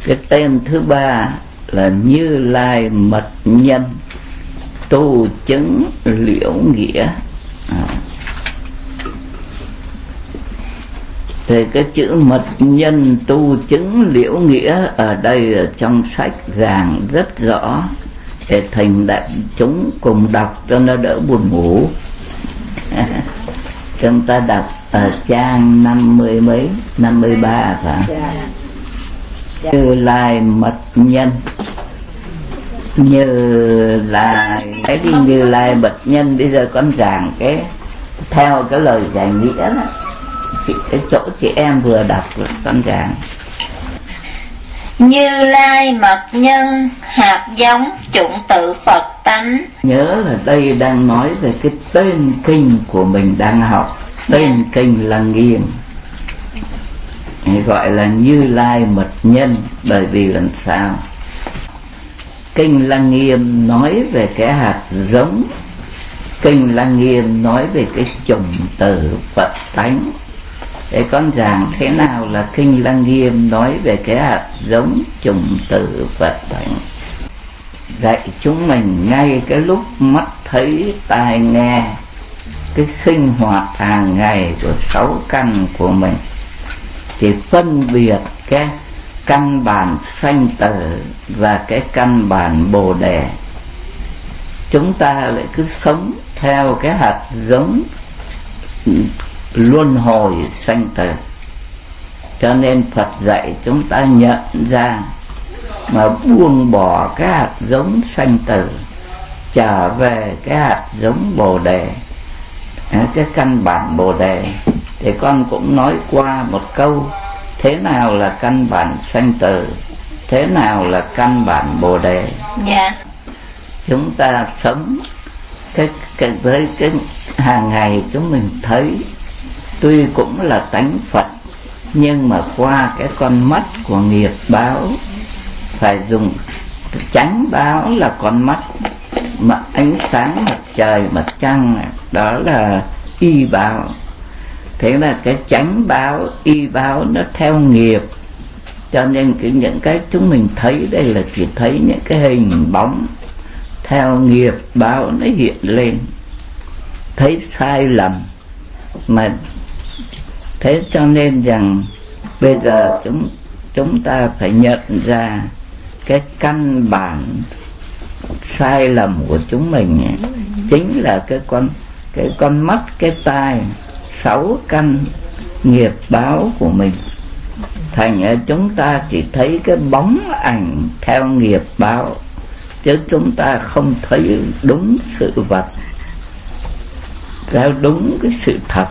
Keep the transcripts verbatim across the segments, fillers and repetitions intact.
Cái tên thứ ba là Như Lai Mật Nhân tu chứng liễu nghĩa. à. Thì cái chữ mật nhân tu chứng liễu nghĩa ở đây ở trong sách giảng rất rõ, để thành đại chúng cùng đọc cho nó đỡ buồn ngủ. Chúng ta đọc ở trang năm mươi mấy, năm mươi ba phải. Như Lai Mật Nhân. Như Lai, cái đi Như Lai Mật Nhân. Bây giờ con giảng cái theo cái lời giải nghĩa đó, cái chỗ chị em vừa đọc rồi con giảng. Như Lai Mật Nhân, hạt giống chủng tử Phật tánh. Nhớ là đây đang nói về cái tên kinh của mình đang học. Tên kinh là Nghiêm, gọi là Như Lai Mật Nhân. Bởi vì làm sao? Kinh Lăng Nghiêm nói về cái hạt giống, Kinh Lăng Nghiêm nói về cái chủng tử Phật tánh. Để con giảng thế nào là Kinh Lăng Nghiêm nói về cái hạt giống chủng tử Phật tánh, dạy chúng mình ngay cái lúc mắt thấy tai nghe, cái sinh hoạt hàng ngày của sáu căn của mình, thì phân biệt cái căn bản sanh tử và cái căn bản bồ đề. Chúng ta lại cứ sống theo cái hạt giống luân hồi sanh tử. Cho nên Phật dạy chúng ta nhận ra mà buông bỏ cái hạt giống sanh tử, trở về cái hạt giống bồ đề, cái căn bản bồ đề. Thì con cũng nói qua một câu, thế nào là căn bản sanh tử, thế nào là căn bản bồ đề. Dạ. Chúng ta sống cái, cái với cái hàng ngày chúng mình thấy tuy cũng là tánh Phật, nhưng mà qua cái con mắt của nghiệp báo, phải dùng chánh báo là con mắt mà ánh sáng mặt trời mặt trăng, đó là y báo. Thế là cái chánh báo y báo nó theo nghiệp, cho nên cái những cái chúng mình thấy đây là chỉ thấy những cái hình bóng theo nghiệp báo nó hiện lên, thấy sai lầm. Mà thế cho nên rằng bây giờ chúng chúng ta phải nhận ra cái căn bản sai lầm của chúng mình ấy, chính là cái con cái con mắt, cái tai, sáu căn nghiệp báo của mình. Thành chúng ta chỉ thấy cái bóng ảnh theo nghiệp báo, chứ chúng ta không thấy đúng sự vật, theo đúng cái sự thật.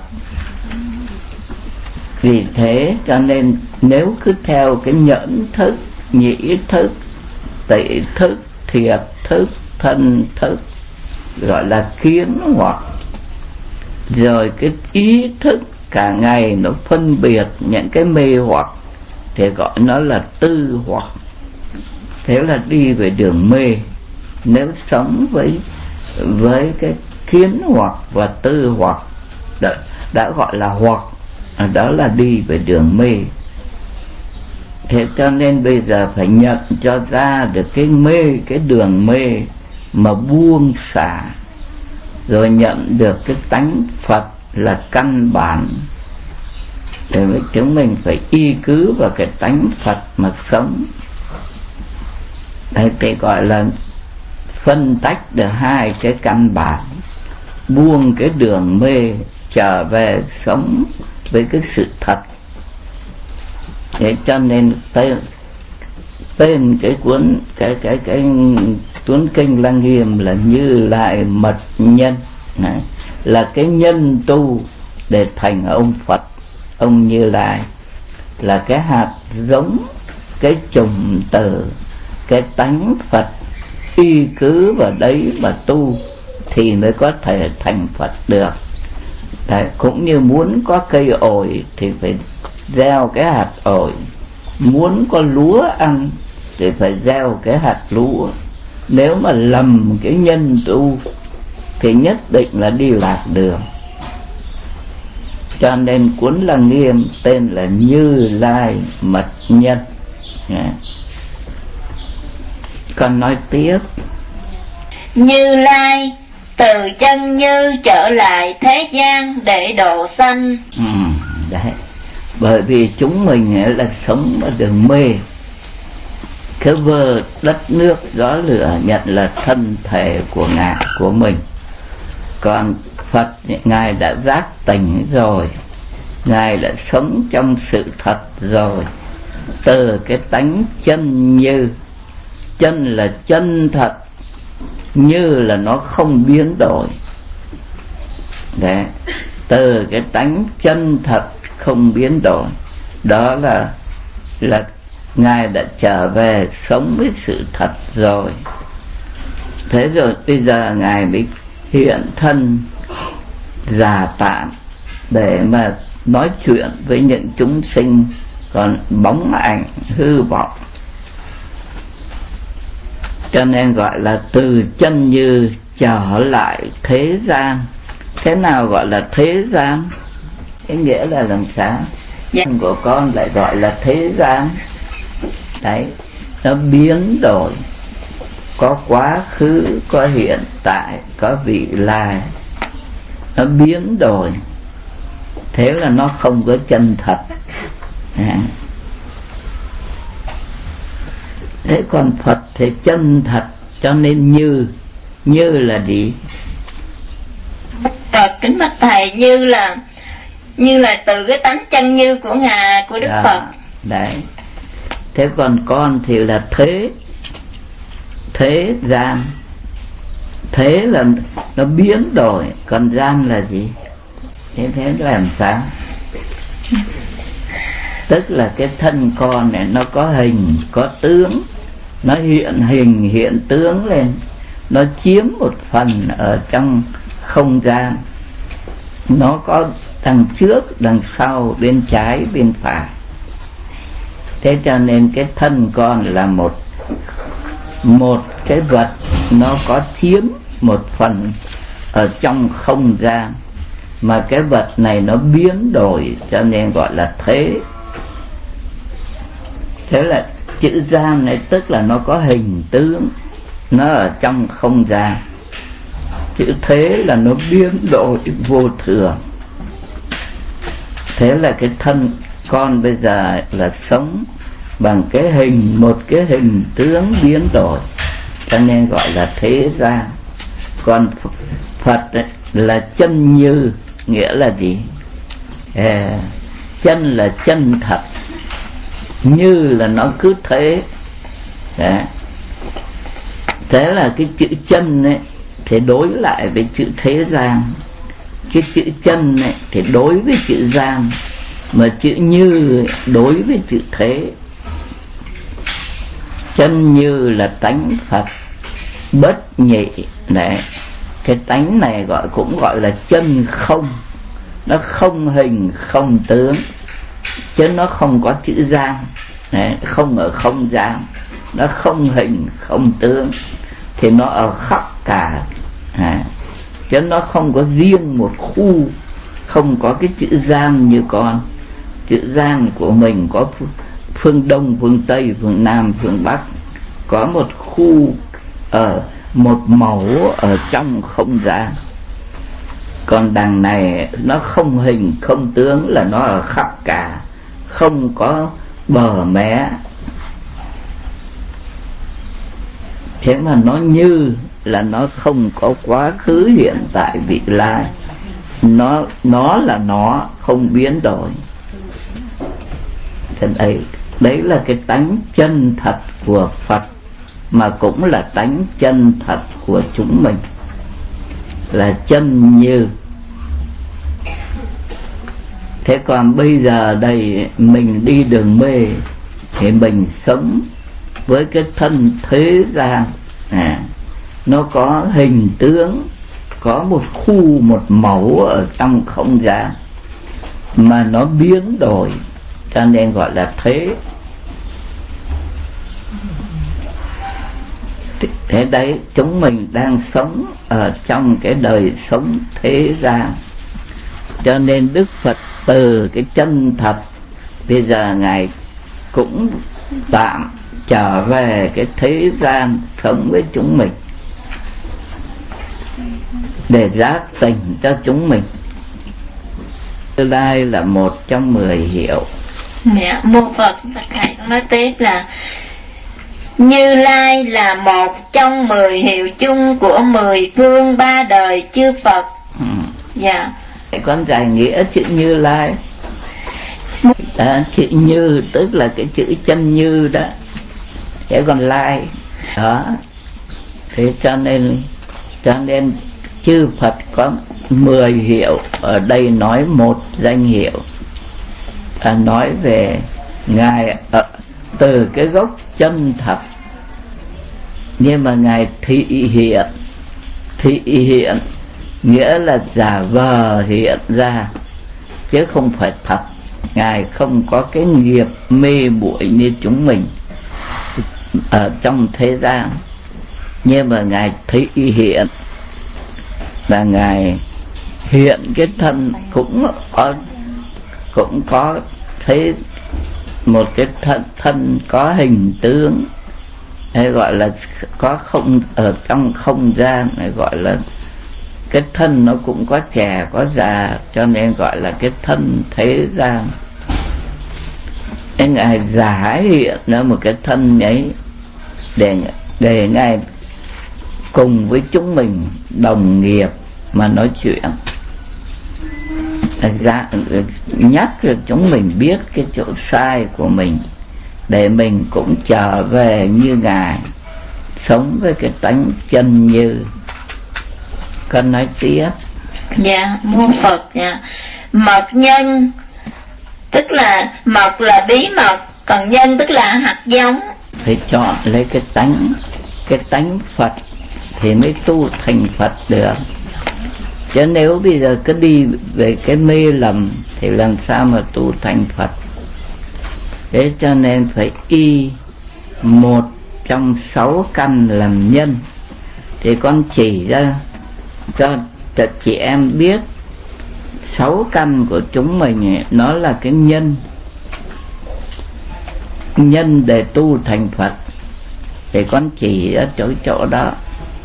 Vì thế cho nên nếu cứ theo cái nhẫn thức, nhĩ thức, tị thức, thiệt thức, thân thức, gọi là kiến hoặc, rồi cái ý thức cả ngày nó phân biệt những cái mê hoặc, thì gọi nó là tư hoặc. Thế là đi về đường mê. Nếu sống với với cái kiến hoặc và tư hoặc, đã, đã gọi là hoặc, đó là đi về đường mê. Thế cho nên bây giờ phải nhận cho ra được cái mê, cái đường mê mà buông xả, rồi nhận được cái tánh Phật là căn bản. Để chúng mình phải y cứ vào cái tánh Phật mà sống. Đây thì gọi là phân tách được hai cái căn bản, buông cái đường mê, trở về sống với cái sự thật. Thế cho nên tên, tên cái cuốn cái cái cái cuốn kinh Lăng Nghiêm là Như Lai Mật Nhân. Đấy, là cái nhân tu để thành ông Phật, ông Như Lai, là cái hạt giống, cái chủng tử, cái tánh Phật. Y cứ vào đấy mà tu thì mới có thể thành Phật được. Đấy, cũng như muốn có cây ổi thì phải gieo cái hạt ổi, muốn có lúa ăn thì phải gieo cái hạt lúa. Nếu mà lầm cái nhân tu thì nhất định là đi lạc đường. Cho nên cuốn Lăng Nghiêm tên là Như Lai Mật Nhân. Con nói tiếp. Như Lai từ chân như trở lại thế gian để độ sanh. Ừ, đấy. Bởi vì chúng mình là sống ở đường mê, cái vơ đất nước gió lửa nhận là thân thể của ngài, của mình. Còn Phật ngài đã giác tỉnh rồi, ngài đã sống trong sự thật rồi. Từ cái tánh chân như, chân là chân thật, như là nó không biến đổi. Đấy, từ cái tánh chân thật không biến đổi, đó là là ngài đã trở về sống với sự thật rồi. Thế rồi bây giờ ngài mới hiện thân già tạm để mà nói chuyện với những chúng sinh còn bóng ảnh hư vọng. Cho nên gọi là từ chân như trở lại thế gian. Thế nào gọi là thế gian? Cái nghĩa là làm sao? Dạ. Của con lại gọi là thế gian. Đấy, nó biến đổi, có quá khứ, có hiện tại, có vị lai, nó biến đổi. Thế là nó không có chân thật. À. Thế còn Phật thì chân thật, cho nên như. Như là gì? Phật kính bạch thầy, như là như là từ cái tánh chân như của ngài, của Đức Đó, Phật. đấy. Thế còn con thì là thế. Thế gian. Thế là nó biến đổi, còn gian là gì? Thế thế làm sao? Tức là cái thân con này nó có hình, có tướng, nó hiện hình, hiện tướng lên, nó chiếm một phần ở trong không gian, nó có đằng trước, đằng sau, bên trái, bên phải. Thế cho nên cái thân con là một một cái vật, nó có chiếm một phần ở trong không gian, mà cái vật này nó biến đổi, cho nên gọi là thế. Thế là chữ gian này tức là nó có hình tướng, nó ở trong không gian. Chữ thế là nó biến đổi vô thường. Thế là cái thân con bây giờ là sống bằng cái hình, một cái hình tướng biến đổi, cho nên gọi là thế gian. Còn Phật ấy, là chân như, nghĩa là gì? À, chân là chân thật, như là nó cứ thế. Đấy. Thế là cái chữ chân ấy thì đối lại với chữ thế gian, cái chữ chân ấy thì đối với chữ gian, mà chữ như đối với chữ thế. Chân như là tánh Phật bất nhị. Đấy, cái tánh này gọi cũng gọi là chân không, nó không hình không tướng, chứ nó không có chữ gian. Đấy, không ở không gian, nó không hình không tướng, thì nó ở khắp cả. Đấy, chứ nó không có riêng một khu, không có cái chữ gian như con. Chữ gian của mình có phương Đông, phương Tây, phương Nam, phương Bắc, có một khu ở một màu ở trong không gian. Còn đằng này nó không hình không tướng, là nó ở khắp cả, không có bờ mé. Thế mà nó như là nó không có quá khứ, hiện tại, vị lai. Nó nó là nó, không biến đổi. Thế đấy, đấy là cái tánh chân thật của Phật, mà cũng là tánh chân thật của chúng mình, là chân như. Thế còn bây giờ đây mình đi đường mê thì mình sống với cái thân thế gian. À, nó có hình tướng, có một khu, một mẫu ở trong không gian, mà nó biến đổi, cho nên gọi là thế. Thế đấy, chúng mình đang sống ở trong cái đời sống thế gian. Cho nên Đức Phật từ cái chân thật, bây giờ Ngài cũng tạm trở về cái thế gian sống với chúng mình, để giác tỉnh cho chúng mình. Như Lai là một trong mười hiệu. Dạ, mô Phật. Thầy cũng nói tiếp là Như Lai là một trong mười hiệu chung của mười phương ba đời chư Phật. Ừ. Dạ. Con giải nghĩa chữ Như Lai. À, chữ Như tức là cái chữ chân như đó, thế còn Lai đó. Thế cho nên cho nên chư Phật có mười hiệu, ở đây nói một danh hiệu, à, nói về ngài à, từ cái gốc chân thật, nhưng mà ngài thị hiện. Thị hiện nghĩa là giả vờ hiện ra, chứ không phải thật. Ngài không có cái nghiệp mê muội như chúng mình ở trong thế gian, nhưng mà ngài thị hiện là ngài hiện cái thân cũng có cũng có thấy một cái thân thân có hình tướng, hay gọi là có không ở trong không gian, hay gọi là cái thân nó cũng có trẻ có già, cho nên gọi là cái thân thế gian. Nên ngài giả hiện ra một cái thân ấy để để ngài cùng với chúng mình đồng nghiệp mà nói chuyện, ra, nhắc cho chúng mình biết cái chỗ sai của mình, để mình cũng trở về như ngài, sống với cái tánh chân như. Con nói tiếp. Dạ, mô Phật. Dạ. Mật nhân tức là mật là bí mật, còn nhân tức là hạt giống. Phải chọn lấy cái tánh cái tánh Phật thì mới tu thành Phật được. Chứ nếu bây giờ cứ đi về cái mê lầm thì làm sao mà tu thành Phật. Thế cho nên phải y một trong sáu căn làm nhân. Thì con chỉ ra cho chị em biết sáu căn của chúng mình ấy, nó là cái nhân nhân để tu thành Phật. Thì con chỉ ở chỗ chỗ đó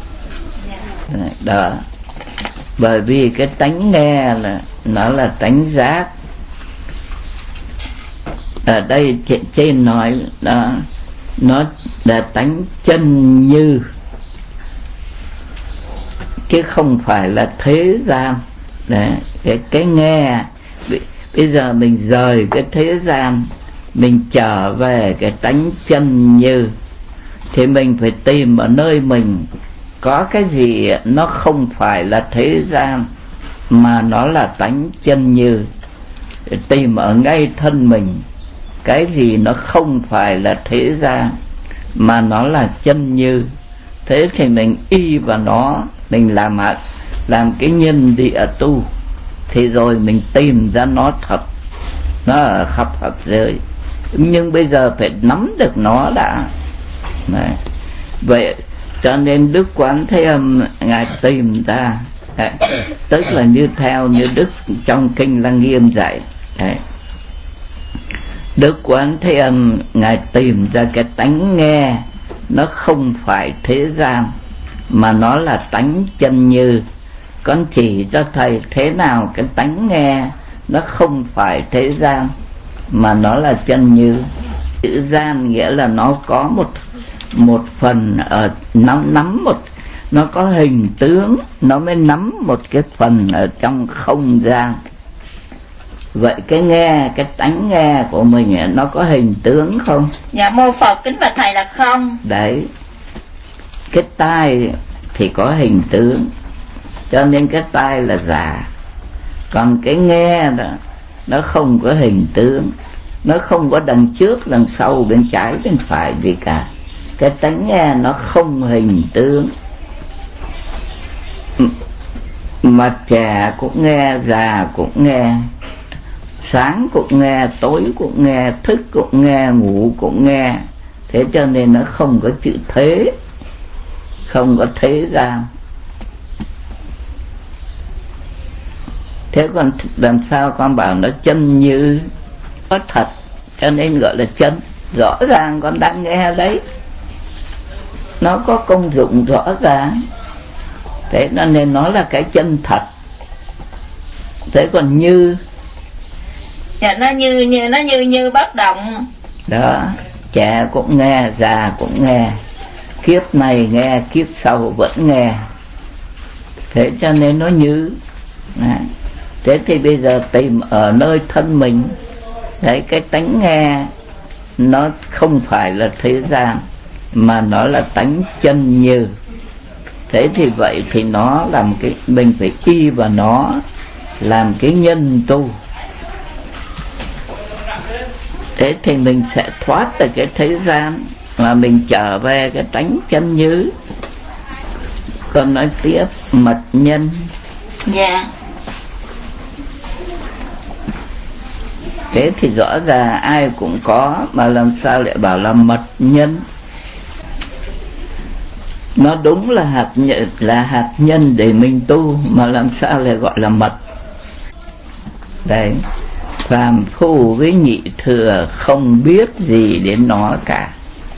đó. Bởi vì cái tánh nghe là nó là tánh giác. Ở đây trên nói đó, nó là tánh chân như, chứ không phải là thế gian. Đấy, cái, cái nghe. Bây giờ mình rời cái thế gian, mình trở về cái tánh chân như, thì mình phải tìm ở nơi mình có cái gì nó không phải là thế gian, mà nó là tánh chân như. Tìm ở ngay thân mình cái gì nó không phải là thế gian, mà nó là chân như. Thế thì mình y vào nó, mình làm hạt, làm cái nhân địa tu, thì rồi mình tìm ra nó thật. Nó ở khắp pháp giới, nhưng bây giờ phải nắm được nó đã. Đấy. Vậy cho nên Đức Quán Thế Âm ngài tìm ra. Đấy. Tức là như theo như Đức trong Kinh Lăng Nghiêm dạy. Đấy. Đức Quán Thế Âm ngài tìm ra cái tánh nghe nó không phải thế gian, mà nó là tánh chân như. Con chỉ cho thầy thế nào cái tánh nghe nó không phải thế gian, mà nó là chân như. Chữ gian nghĩa là nó có một một phần ở nắm nắm một, nó có hình tướng, nó mới nắm một cái phần ở trong không gian. Vậy cái nghe, cái tánh nghe của mình nó có hình tướng không? Dạ mô Phật, kính bạch thầy là không. Đấy, cái tai thì có hình tướng, cho nên cái tai là giả. Còn cái nghe đó, nó không có hình tướng, nó không có đằng trước, đằng sau, bên trái, bên phải gì cả. Cái tánh nghe nó không hình tướng, mà trẻ cũng nghe, già cũng nghe, sáng cũng nghe, tối cũng nghe, thức cũng nghe, ngủ cũng nghe. Thế cho nên nó không có chữ thế, không có thế gian. Thế còn làm sao con bảo nó chân như? Có thật, cho nên gọi là chân. rõ ràng con đang nghe đấy, nó có công dụng rõ ràng, thế nên nó là cái chân thật. Thế còn như dạ, nó như như nó như như bất động đó, trẻ cũng nghe, già cũng nghe, kiếp này nghe, kiếp sau vẫn nghe, thế cho nên nó như. Thế thì bây giờ tìm ở nơi thân mình, đấy, cái tánh nghe nó không phải là thế gian, mà nó là tánh chân như. Thế thì vậy thì nó làm cái, mình phải y vào nó làm cái nhân tu. Thế thì mình sẽ thoát từ cái thế gian mà mình trở về cái tánh chân như. Còn nói tiếp mật nhân. Dạ. Thế thì rõ ràng ai cũng có, mà làm sao lại bảo là mật nhân? Nó đúng là hạt nhân, là hạt nhân để mình tu, mà làm sao lại gọi là mật? Đấy, phàm phu với nhị thừa không biết gì đến nó cả,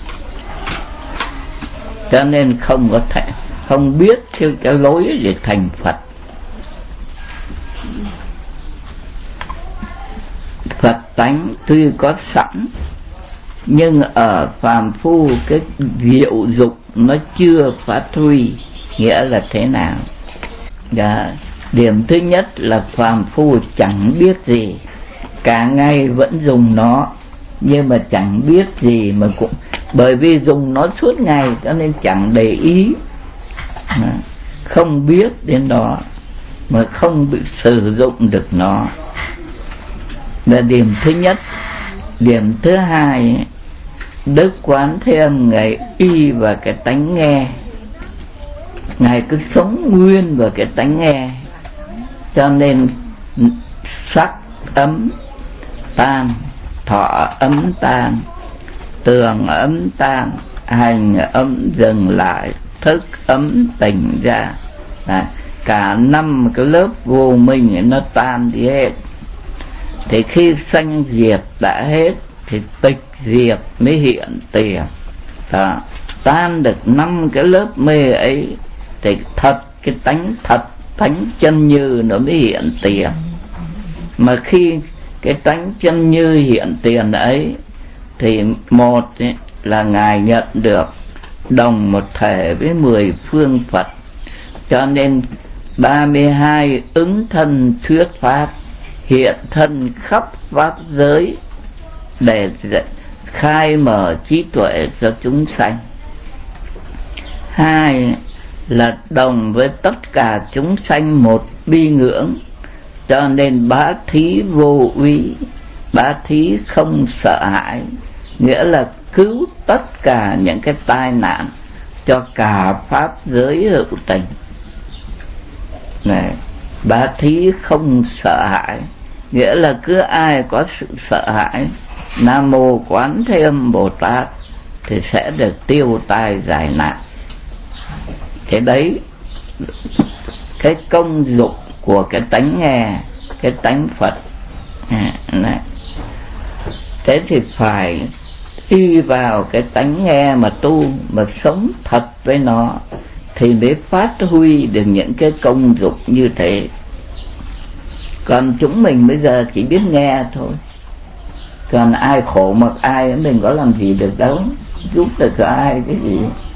cho nên không có thể, không biết theo cái lối để thành Phật. Phật tánh tuy có sẵn, nhưng ở phàm phu cái diệu dục nó chưa phát huy. Nghĩa là thế nào? Dạ, điểm thứ nhất là phàm phu chẳng biết gì, cả ngày vẫn dùng nó, nhưng mà chẳng biết gì, mà cũng bởi vì dùng nó suốt ngày cho nên chẳng để ý, không biết đến nó, mà không bị sử dụng được nó, là điểm thứ nhất. Điểm thứ hai, Đức Quán Thế Âm Ngài y vào cái tánh nghe, Ngài cứ sống nguyên vào cái tánh nghe, cho nên sắc ấm tan, thọ ấm tan, tường ấm tan, hành ấm dừng lại, thức ấm tỉnh ra. à, Cả năm cái lớp vô minh nó tan đi hết. Thì khi sanh diệt đã hết thì tịch diệt mới hiện tiền. Đó, tan được năm cái lớp mê ấy thì thật, cái tánh thật, tánh chân như nó mới hiện tiền. Mà khi cái tánh chân như hiện tiền ấy thì một ấy, là Ngài nhận được đồng một thể với mười phương Phật, cho nên ba mươi hai ứng thân thuyết pháp, hiện thân khắp pháp giới để khai mở trí tuệ cho chúng sanh. Hai là đồng với tất cả chúng sanh một bi ngưỡng, cho nên bá thí vô úy, bá thí không sợ hãi, nghĩa là cứu tất cả những cái tai nạn cho cả pháp giới hữu tình. Này, bá thí không sợ hãi, nghĩa là cứ ai có sự sợ hãi, Nam Mô Quán Thế Âm Bồ Tát thì sẽ được tiêu tai giải nạn. Thế đấy, cái công dụng của cái tánh nghe, cái tánh Phật. à, này. Thế thì phải y vào cái tánh nghe mà tu, mà sống thật với nó, thì mới phát huy được những cái công dụng như thế. Còn chúng mình bây giờ chỉ biết nghe thôi, còn ai khổ mặc ai, mình có làm gì được đâu, giúp được ai cái gì.